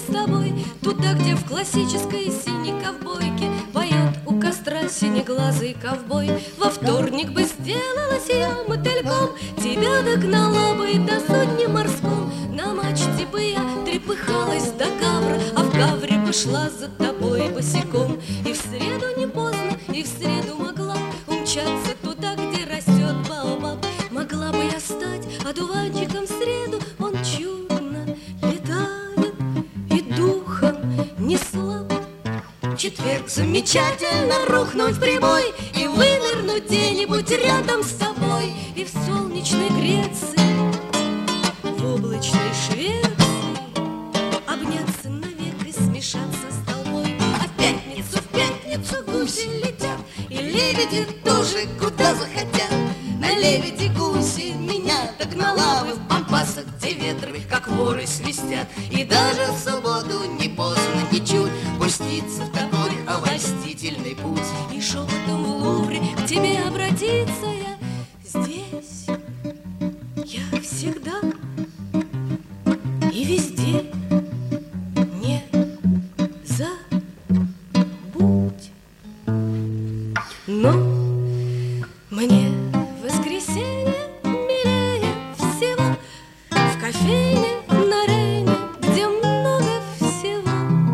с тобой туда, где в классической синей ковбойке поет у костра синеглазый ковбой. Во вторник бы сделалась я мотыльком, тебя догнала бы до судни морском. На мачте бы я трепыхалась до Гавра, а в Гавре бы шла за тобой босиком. И в среду не поздно, и в среду могла умчаться туда, где растет баобаб. Могла бы я стать одуванчиком в среду, он чудно летает и духом не слаб. В четверг замечательно рухнуть в прибой и вынырнуть где-нибудь рядом с тобой. И в солнечной Греции, в облачной Швеции обняться навек и смешаться с толпой. А в пятницу гуси летят, и лебеди тоже куда захотят. На лебеди гуси меня догнала бы в пампасах, где ветры, как воры, свистят. И даже в субботу не поздно ничуть пуститься в такой обольстительный путь. И шепотом в Лувре к тебе обратиться я здесь. Я всегда и везде. Не забудь. Но мне воскресенье милее всего в кофейне на Рейне, где много всего.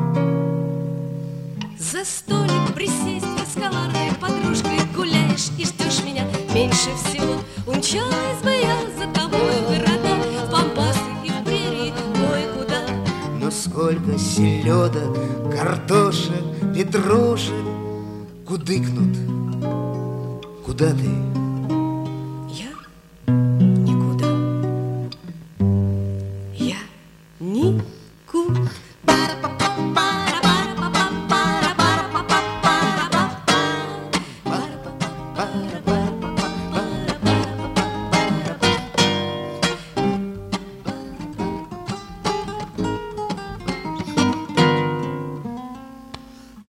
За столик присесть с коварной подружкой гуляешь и ждешь меня меньше всего. Умчалась бы я за тобой в города, в пампасы и в прерии, кое-куда. Но сколько селедок, картошек, петрушек кудыкнут. Куда ты?